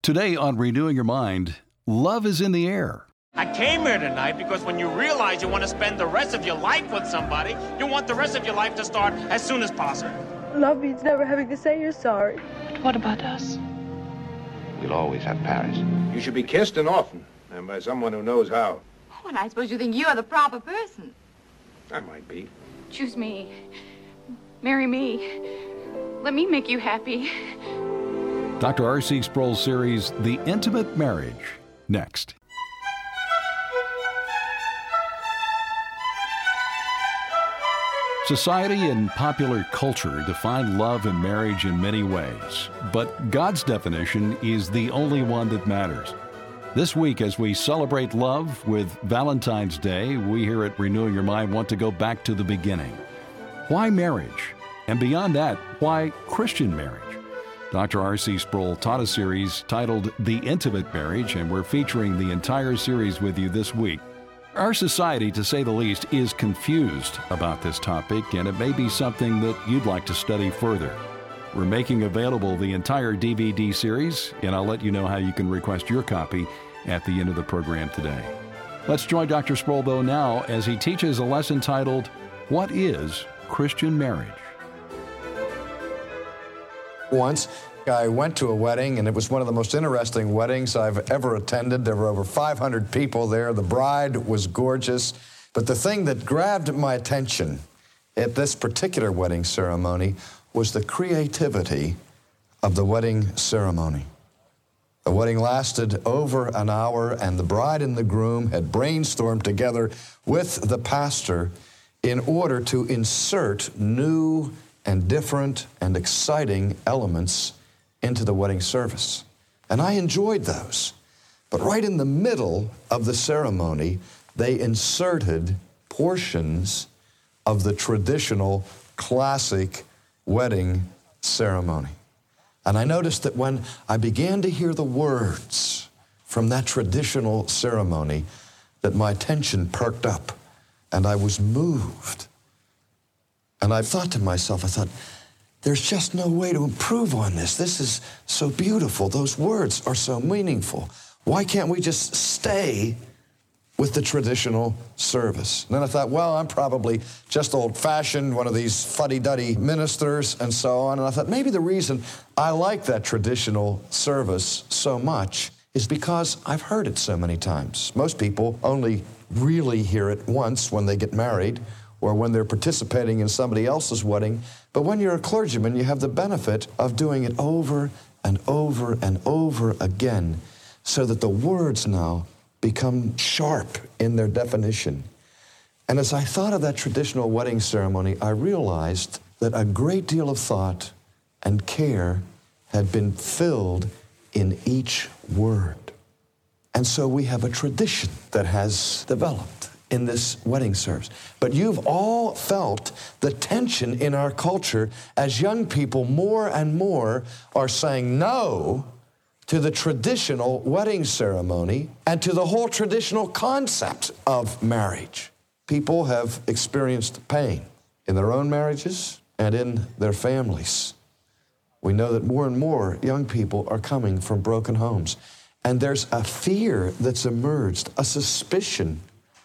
Today on Renewing Your Mind, love is in the air. I came here tonight because when you realize you want to spend the rest of your life with somebody, you want the rest of your life to start as soon as possible. Love means never having to say you're sorry. What about us? We'll always have Paris. You should be kissed and often, and by someone who knows how. Oh, and I suppose you think you're the proper person. I might be. Choose me. Marry me. Let me make you happy. Dr. R.C. Sproul's series, The Intimate Marriage, next. Society and popular culture define love and marriage in many ways, but God's definition is the only one that matters. This week, as we celebrate love with Valentine's Day, we here at Renewing Your Mind want to go back to the beginning. Why marriage? And beyond that, why Christian marriage? Dr. R.C. Sproul taught a series titled The Intimate Marriage, and we're featuring the entire series with you this week. Our society, to say the least, is confused about this topic, and it may be something that you'd like to study further. We're making available the entire DVD series, and I'll let you know how you can request your copy at the end of the program today. Let's join Dr. Sproul, though, now as he teaches a lesson titled, What is Christian Marriage? Once, I went to a wedding, and it was one of the most interesting weddings I've ever attended. There were over 500 people there. The bride was gorgeous. But the thing that grabbed my attention at this particular wedding ceremony was the creativity of the wedding ceremony. The wedding lasted over an hour, and the bride and the groom had brainstormed together with the pastor in order to insert new and different and exciting elements into the wedding service. And I enjoyed those. But right in the middle of the ceremony, they inserted portions of the traditional classic wedding ceremony. And I noticed that when I began to hear the words from that traditional ceremony, that my attention perked up and I was moved. And I thought to myself, there's just no way to improve on this. This is so beautiful. Those words are so meaningful. Why can't we just stay with the traditional service? And then I thought, well, I'm probably just old-fashioned, one of these fuddy-duddy ministers and so on. And I thought maybe the reason I like that traditional service so much is because I've heard it so many times. Most people only really hear it once when they get married or when they're participating in somebody else's wedding. But when you're a clergyman, you have the benefit of doing it over and over and over again so that the words now become sharp in their definition. And as I thought of that traditional wedding ceremony, I realized that a great deal of thought and care had been filled in each word. And so we have a tradition that has developed in this wedding service. But you've all felt the tension in our culture as young people more and more are saying no to the traditional wedding ceremony and to the whole traditional concept of marriage. People have experienced pain in their own marriages and in their families. We know that more and more young people are coming from broken homes. And there's a fear that's emerged, a suspicion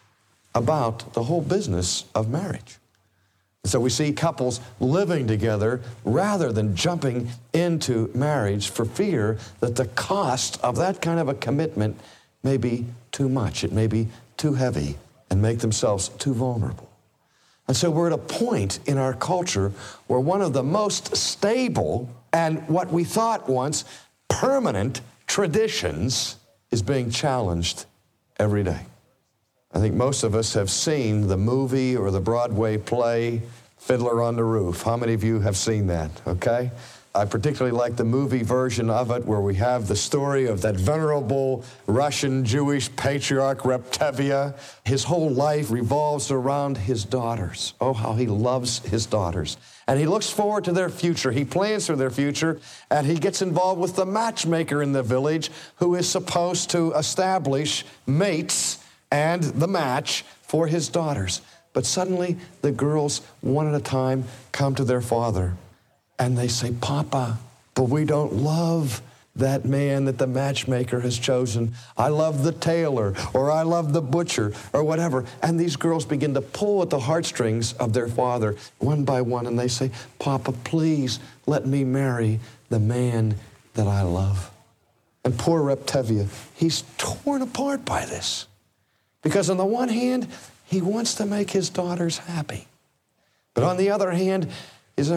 about the whole business of marriage. So we see couples living together rather than jumping into marriage for fear that the cost of that kind of a commitment may be too much. It may be too heavy and make themselves too vulnerable. And so we're at a point in our culture where one of the most stable and what we thought once permanent traditions is being challenged every day. I think most of us have seen the movie or the Broadway play, Fiddler on the Roof. How many of you have seen that, okay? I particularly like the movie version of it where we have the story of that venerable Russian Jewish patriarch Reptevia. His whole life revolves around his daughters. Oh, how he loves his daughters. And he looks forward to their future. He plans for their future, and he gets involved with the matchmaker in the village who is supposed to establish mates and the match for his daughters. But suddenly, the girls, one at a time, come to their father, and they say, "Papa, but we don't love that man that the matchmaker has chosen. I love the tailor, or I love the butcher, or whatever. And these girls begin to pull at the heartstrings of their father one by one, and they say, Papa, please let me marry the man that I love. And poor Reb Tevye, he's torn apart by this. Because on the one hand, he wants to make his daughters happy. But on the other hand, he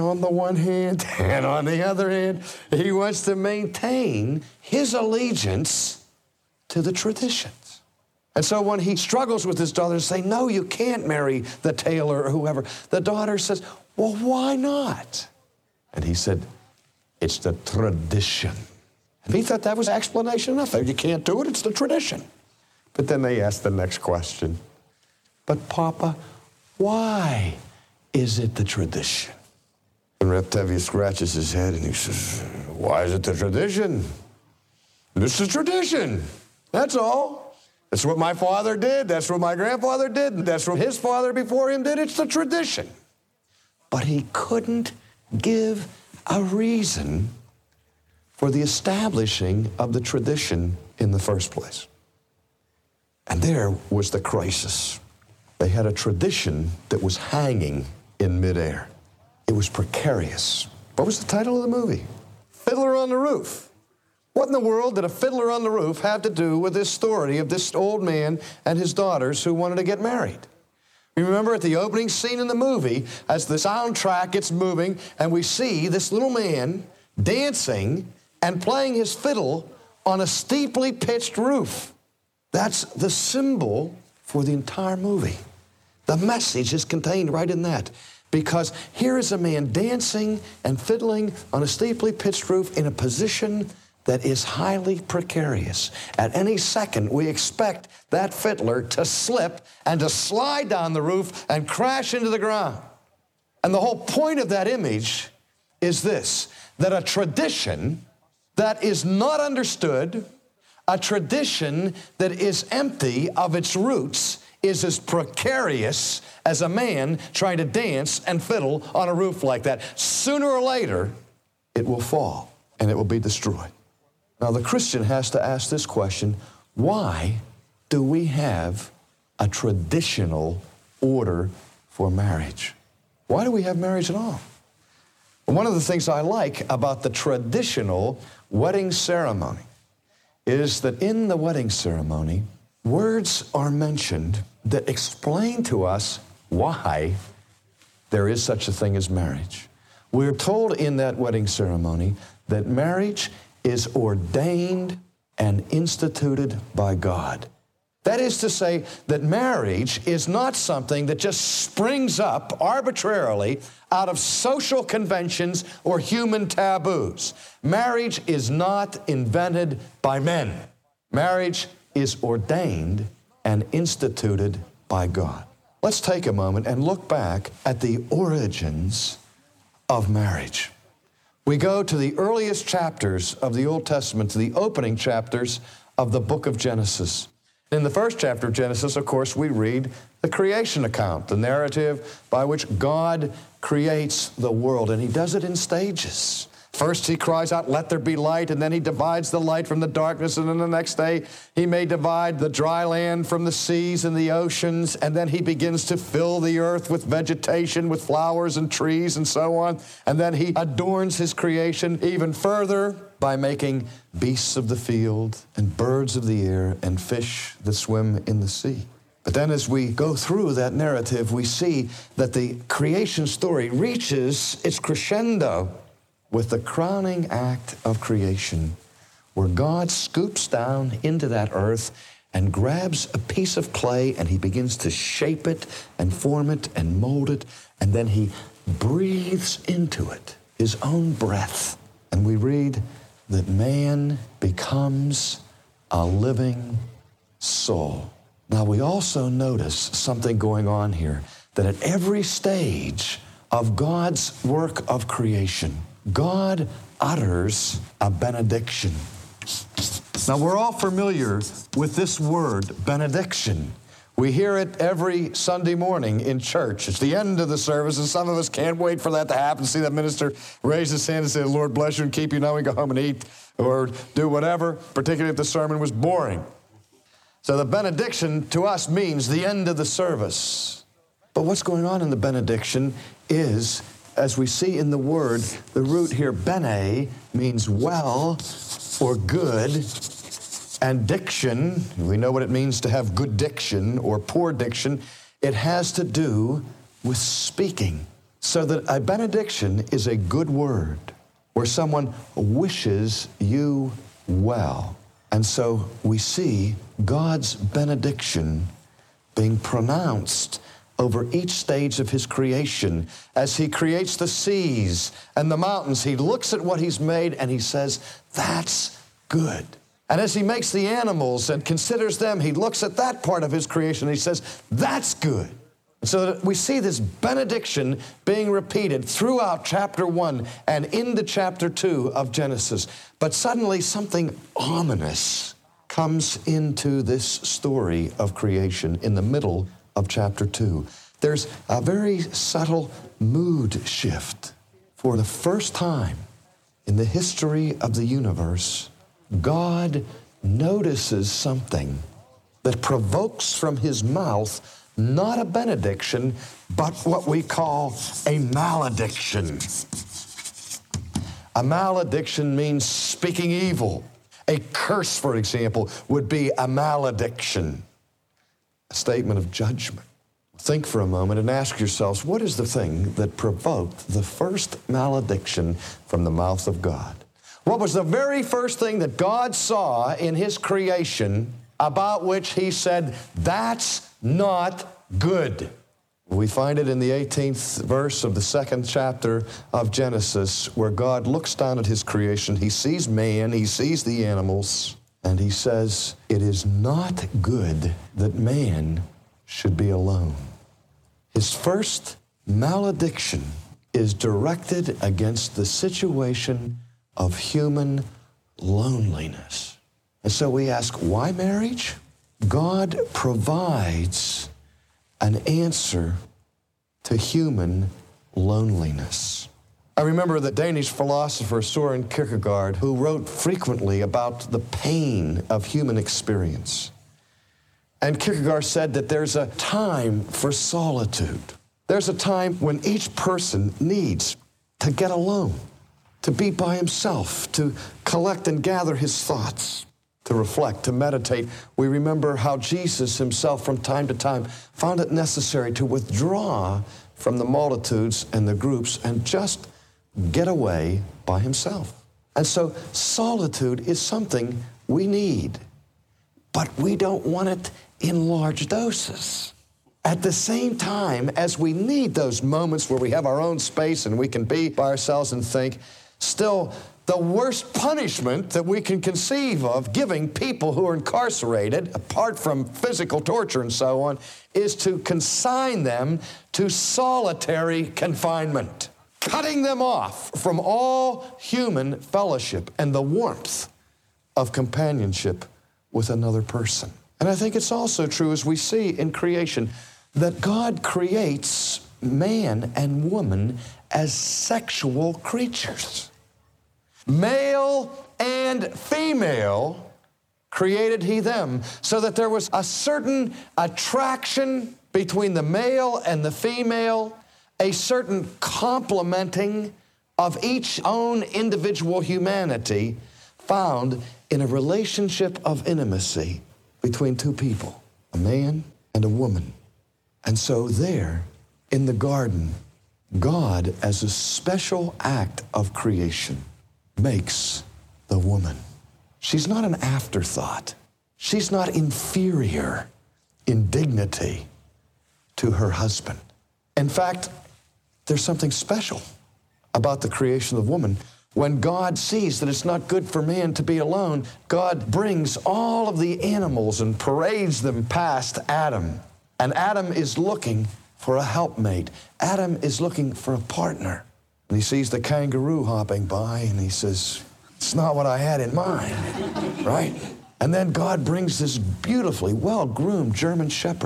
wants to maintain his allegiance to the traditions. And so when he struggles with his daughters, say, no, you can't marry the tailor or whoever, the daughter says, well, why not? And he said, it's the tradition. And he thought that was explanation enough. You can't do it, it's the tradition. But then they asked the next question. But Papa, why is it the tradition? And Reb Tevye scratches his head and he says, why is it the tradition? It's the tradition. That's all. That's what my father did. That's what my grandfather did. That's what his father before him did. It's the tradition. But he couldn't give a reason for the establishing of the tradition in the first place. And there was the crisis. They had a tradition that was hanging in midair. It was precarious. What was the title of the movie? Fiddler on the Roof. What in the world did a fiddler on the roof have to do with this story of this old man and his daughters who wanted to get married? You remember at the opening scene in the movie, as the soundtrack gets moving, and we see this little man dancing and playing his fiddle on a steeply pitched roof. That's the symbol for the entire movie. The message is contained right in that. Because here is a man dancing and fiddling on a steeply pitched roof in a position that is highly precarious. At any second, we expect that fiddler to slip and to slide down the roof and crash into the ground. And the whole point of that image is this, that a tradition that is not understood, a tradition that is empty of its roots, is as precarious as a man trying to dance and fiddle on a roof like that. Sooner or later, it will fall and it will be destroyed. Now, the Christian has to ask this question, why do we have a traditional order for marriage? Why do we have marriage at all? One of the things I like about the traditional wedding ceremony is that in the wedding ceremony, words are mentioned that explain to us why there is such a thing as marriage. We're told in that wedding ceremony that marriage is ordained and instituted by God. That is to say that marriage is not something that just springs up arbitrarily out of social conventions or human taboos. Marriage is not invented by men. Marriage is ordained and instituted by God. Let's take a moment and look back at the origins of marriage. We go to the earliest chapters of the Old Testament, to the opening chapters of the book of Genesis. In the first chapter of Genesis, of course, we read the creation account, the narrative by which God creates the world, and he does it in stages. First, he cries out, let there be light, and then he divides the light from the darkness, and then the next day, he may divide the dry land from the seas and the oceans, and then he begins to fill the earth with vegetation, with flowers and trees and so on, and then he adorns his creation even further by making beasts of the field and birds of the air and fish that swim in the sea. But then as we go through that narrative, we see that the creation story reaches its crescendo with the crowning act of creation, where God scoops down into that earth and grabs a piece of clay and he begins to shape it and form it and mold it, and then he breathes into it his own breath. And we read that man becomes a living soul. Now, we also notice something going on here, that at every stage of God's work of creation, God utters a benediction. Now, we're all familiar with this word, benediction. We hear it every Sunday morning in church. It's the end of the service, and some of us can't wait for that to happen. See that minister raise his hand and say, "The Lord bless you and keep you." Now we go home and eat or do whatever, particularly if the sermon was boring. So the benediction to us means the end of the service. But what's going on in the benediction is, as we see in the word, the root here, bene, means well or good. And diction, we know what it means to have good diction or poor diction. It has to do with speaking. So that a benediction is a good word where someone wishes you well. And so we see God's benediction being pronounced over each stage of his creation. As he creates the seas and the mountains, he looks at what he's made and he says, "That's good." And as he makes the animals and considers them, he looks at that part of his creation and he says, "That's good." So that we see this benediction being repeated throughout chapter 1 and into chapter 2 of Genesis. But suddenly something ominous comes into this story of creation in the middle of chapter 2. There's a very subtle mood shift. For the first time in the history of the universe, God notices something that provokes from his mouth not a benediction, but what we call a malediction. A malediction means speaking evil. A curse, for example, would be a malediction, a statement of judgment. Think for a moment and ask yourselves, what is the thing that provoked the first malediction from the mouth of God? What was the very first thing that God saw in his creation about which he said, "That's not good"? We find it in the 18th verse of the 2nd chapter of Genesis, where God looks down at his creation. He sees man, he sees the animals, and he says, "It is not good that man should be alone." His first malediction is directed against the situation of human loneliness. And so we ask, why marriage? God provides an answer to human loneliness. I remember the Danish philosopher Søren Kierkegaard, who wrote frequently about the pain of human experience. And Kierkegaard said that there's a time for solitude. There's a time when each person needs to get alone, to be by himself, to collect and gather his thoughts, to reflect, to meditate. We remember how Jesus himself from time to time found it necessary to withdraw from the multitudes and the groups and just get away by himself. And so solitude is something we need, but we don't want it in large doses. At the same time as we need those moments where we have our own space and we can be by ourselves and think, still, the worst punishment that we can conceive of giving people who are incarcerated, apart from physical torture and so on, is to consign them to solitary confinement, cutting them off from all human fellowship and the warmth of companionship with another person. And I think it's also true, as we see in creation, that God creates man and woman as sexual creatures. Male and female created he them, so that there was a certain attraction between the male and the female, a certain complementing of each own individual humanity found in a relationship of intimacy between two people, a man and a woman. And so there, in the garden, God, as a special act of creation, makes the woman. She's not an afterthought. She's not inferior in dignity to her husband. In fact, there's something special about the creation of woman. When God sees that it's not good for man to be alone, God brings all of the animals and parades them past Adam. And Adam is looking for a helpmate. Adam is looking for a partner. And he sees the kangaroo hopping by and he says, "It's not what I had in mind," right? And then God brings this beautifully well-groomed German shepherd.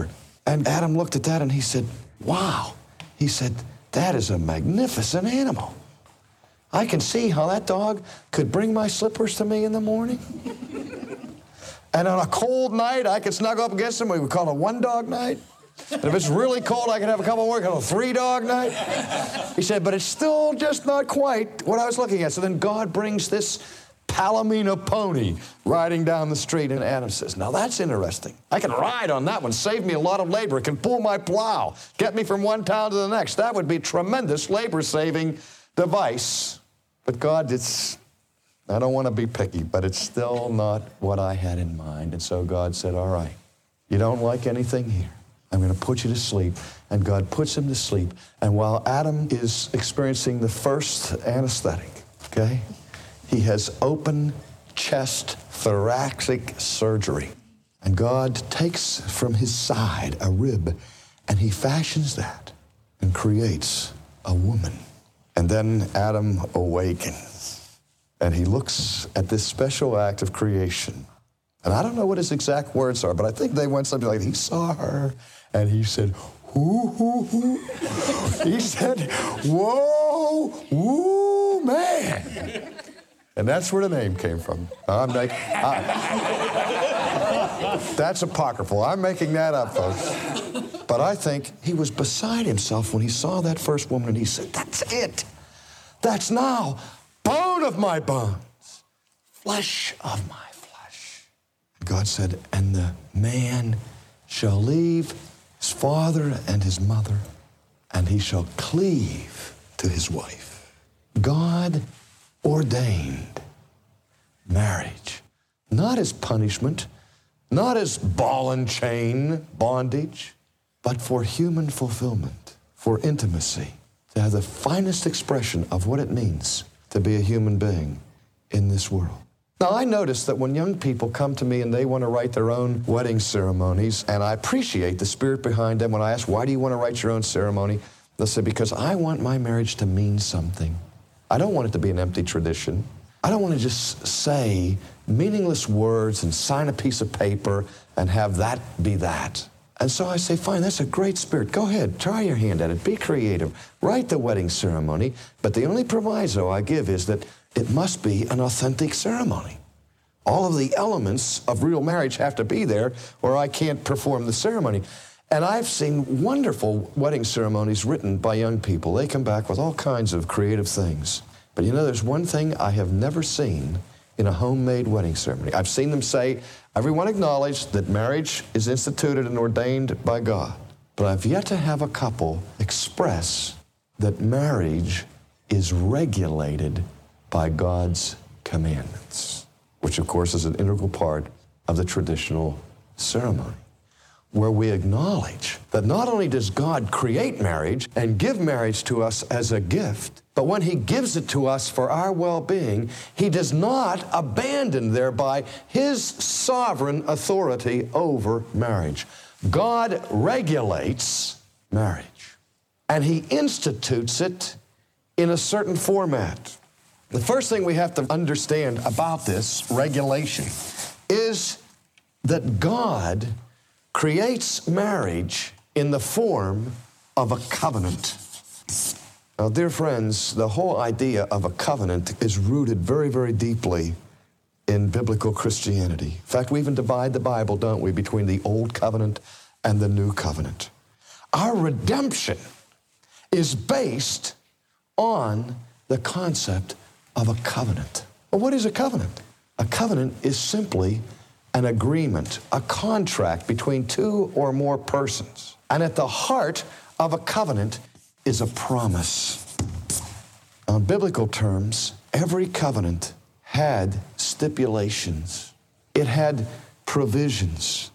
And Adam looked at that and he said, wow. He said, that is a magnificent animal. I can see how that dog could bring my slippers to me in the morning. And on a cold night, I could snuggle up against him. We would call it a one-dog night. And if it's really cold, I could have a couple more, call it a three-dog night. He said, but it's still just not quite what I was looking at. So then God brings this Palomino pony riding down the street, and Adam says, now that's interesting. I can ride on that one, save me a lot of labor. It can pull my plow, get me from one town to the next. That would be a tremendous labor-saving device. But God, I don't want to be picky, but it's still not what I had in mind. And so God said, all right, you don't like anything here. I'm going to put you to sleep. And God puts him to sleep. And while Adam is experiencing the first anesthetic, okay, he has open chest thoracic surgery. And God takes from his side a rib, and he fashions that and creates a woman. And then Adam awakens, and he looks at this special act of creation. And I don't know what his exact words are, but I think they went something like, he saw her, and he said, hoo, hoo, hoo. He said, whoa, woo, man. And that's where the name came from. That's apocryphal. I'm making that up, folks. But I think he was beside himself when he saw that first woman, and he said, that's it. That's now bone of my bones, flesh of my flesh. God said, and the man shall leave his father and his mother, and he shall cleave to his wife. God ordained marriage, not as punishment, not as ball and chain bondage, but for human fulfillment, for intimacy, to have the finest expression of what it means to be a human being in this world. Now, I notice that when young people come to me and they want to write their own wedding ceremonies, and I appreciate the spirit behind them. When I ask, why do you want to write your own ceremony? They'll say, because I want my marriage to mean something. I don't want it to be an empty tradition. I don't want to just say meaningless words and sign a piece of paper and have that be that. And so I say, fine, that's a great spirit. Go ahead, try your hand at it. Be creative. Write the wedding ceremony. But the only proviso I give is that it must be an authentic ceremony. All of the elements of real marriage have to be there, or I can't perform the ceremony. And I've seen wonderful wedding ceremonies written by young people. They come back with all kinds of creative things. But you know, there's one thing I have never seen in a homemade wedding ceremony. I've seen them say, everyone acknowledge that marriage is instituted and ordained by God. But I've yet to have a couple express that marriage is regulated by God's commandments, which of course is an integral part of the traditional ceremony, where we acknowledge that not only does God create marriage and give marriage to us as a gift, but when he gives it to us for our well-being, he does not abandon thereby his sovereign authority over marriage. God regulates marriage, and he institutes it in a certain format. The first thing we have to understand about this regulation is that God creates marriage in the form of a covenant. Now, dear friends, the whole idea of a covenant is rooted very, very deeply in biblical Christianity. In fact, we even divide the Bible, don't we, between the Old Covenant and the New Covenant. Our redemption is based on the concept of a covenant. Well, what is a covenant? A covenant is simply an agreement, a contract between two or more persons. And at the heart of a covenant is a promise. Now, in biblical terms, every covenant had stipulations. It had provisions,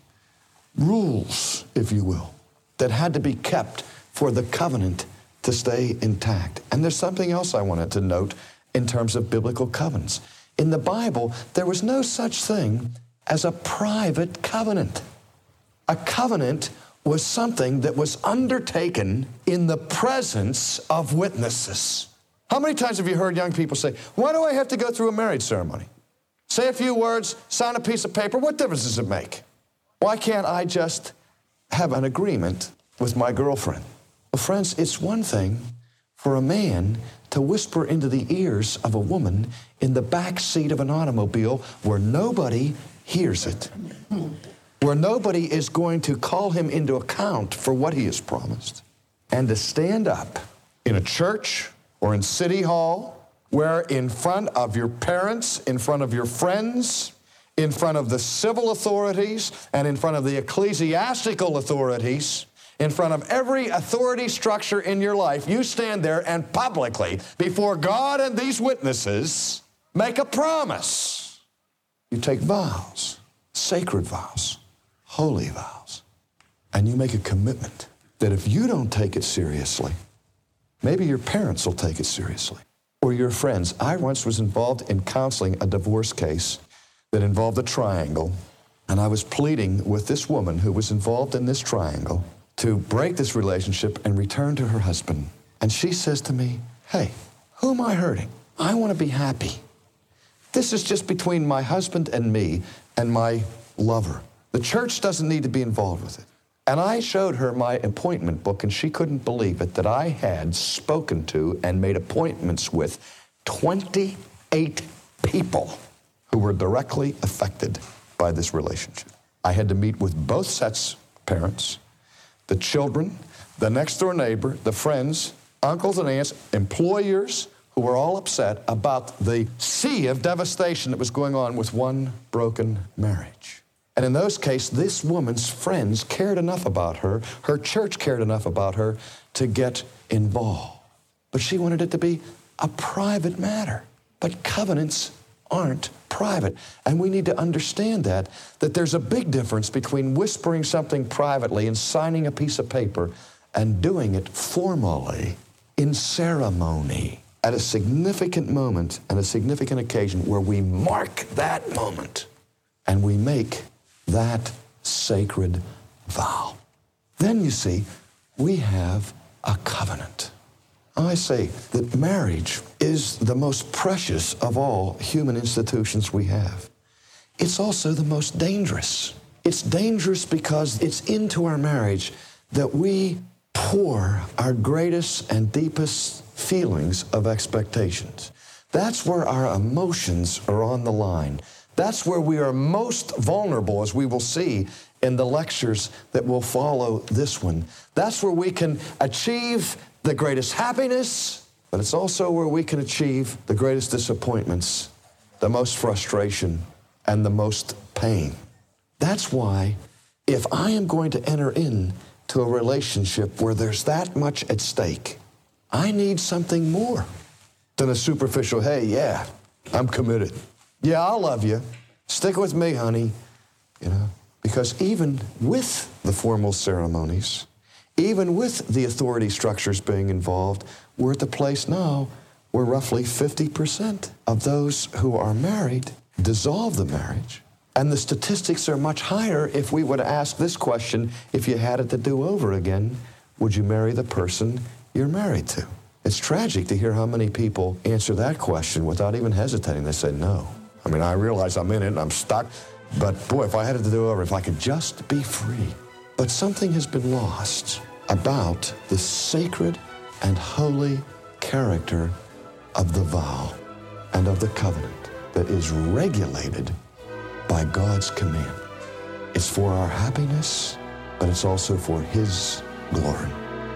rules, if you will, that had to be kept for the covenant to stay intact. And there's something else I wanted to note in terms of biblical covenants. In the Bible, there was no such thing as a private covenant. A covenant was something that was undertaken in the presence of witnesses. How many times have you heard young people say, why do I have to go through a marriage ceremony? Say a few words, sign a piece of paper, what difference does it make? Why can't I just have an agreement with my girlfriend. Well, friends, it's one thing for a man to whisper into the ears of a woman in the back seat of an automobile where nobody hears it, where nobody is going to call him into account for what he has promised, and to stand up in a church or in City Hall, where in front of your parents, in front of your friends, in front of the civil authorities, and in front of the ecclesiastical authorities, in front of every authority structure in your life, you stand there and publicly, before God and these witnesses, make a promise. You take vows, sacred vows, holy vows, and you make a commitment that if you don't take it seriously, maybe your parents will take it seriously, or your friends. I once was involved in counseling a divorce case that involved a triangle, and I was pleading with this woman who was involved in this triangle to break this relationship and return to her husband. And she says to me, hey, who am I hurting? I want to be happy. This is just between my husband and me and my lover. The church doesn't need to be involved with it. And I showed her my appointment book, and she couldn't believe it, that I had spoken to and made appointments with 28 people who were directly affected by this relationship. I had to meet with both sets of parents, the children, the next door neighbor, the friends, uncles and aunts, employers who were all upset about the sea of devastation that was going on with one broken marriage. And in those cases, this woman's friends cared enough about her, her church cared enough about her to get involved. But she wanted it to be a private matter. But covenants aren't private. And we need to understand that there's a big difference between whispering something privately and signing a piece of paper and doing it formally in ceremony at a significant moment and a significant occasion where we mark that moment and we make that sacred vow. Then you see, we have a covenant. I say that marriage is the most precious of all human institutions we have. It's also the most dangerous. It's dangerous because it's into our marriage that we pour our greatest and deepest feelings of expectations. That's where our emotions are on the line. That's where we are most vulnerable, as we will see in the lectures that will follow this one. That's where we can achieve the greatest happiness, but it's also where we can achieve the greatest disappointments, the most frustration, and the most pain. That's why if I am going to enter into a relationship where there's that much at stake, I need something more than a superficial, hey, yeah, I'm committed. Yeah, I'll love you. Stick with me, honey. You know, because even with the formal ceremonies, even with the authority structures being involved, we're at the place now where roughly 50% of those who are married dissolve the marriage. And the statistics are much higher if we would ask this question: if you had it to do over again, would you marry the person you're married to? It's tragic to hear how many people answer that question without even hesitating. They say no. I mean, I realize I'm in it and I'm stuck, but boy, if I had it to do over, if I could just be free. But something has been lost about the sacred and holy character of the vow and of the covenant that is regulated by God's command. It's for our happiness, but it's also for His glory.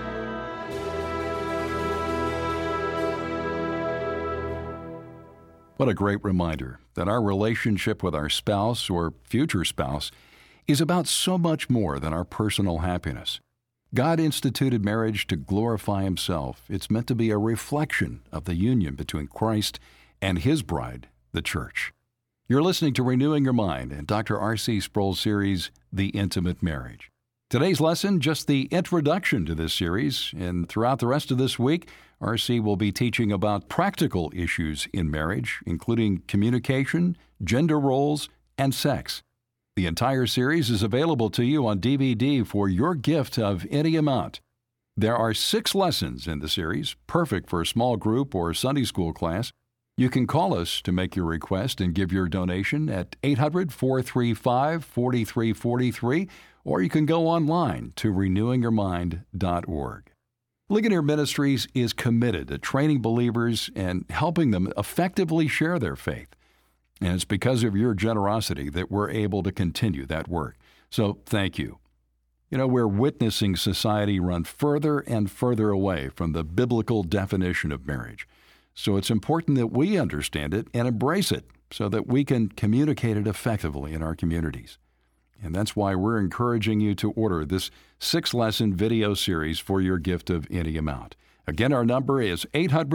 What a great reminder that our relationship with our spouse or future spouse is about so much more than our personal happiness. God instituted marriage to glorify Himself. It's meant to be a reflection of the union between Christ and His bride, the church. You're listening to Renewing Your Mind and Dr. R.C. Sproul's series, The Intimate Marriage. Today's lesson, just the introduction to this series, and throughout the rest of this week, R.C. will be teaching about practical issues in marriage, including communication, gender roles, and sex. The entire series is available to you on DVD for your gift of any amount. There are 6 lessons in the series, perfect for a small group or Sunday school class. You can call us to make your request and give your donation at 800-435-4343, or you can go online to renewingyourmind.org. Ligonier Ministries is committed to training believers and helping them effectively share their faith. And it's because of your generosity that we're able to continue that work. So thank you. You know, we're witnessing society run further and further away from the biblical definition of marriage. So it's important that we understand it and embrace it so that we can communicate it effectively in our communities. And that's why we're encouraging you to order this 6-lesson video series for your gift of any amount. Again, our number is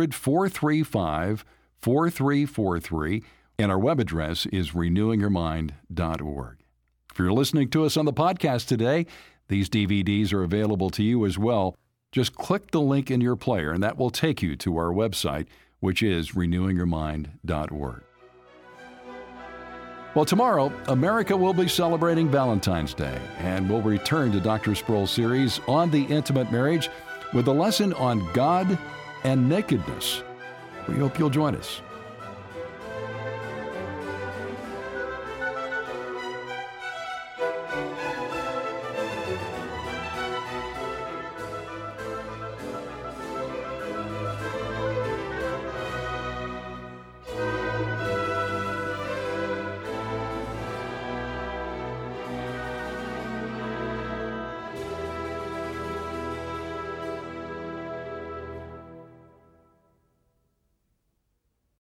800-435-4343, and our web address is renewingyourmind.org. If you're listening to us on the podcast today, these DVDs are available to you as well. Just click the link in your player, and that will take you to our website, which is renewingyourmind.org. Well, tomorrow, America will be celebrating Valentine's Day, and we'll return to Dr. Sproul's series on the intimate marriage with a lesson on God and nakedness. We hope you'll join us.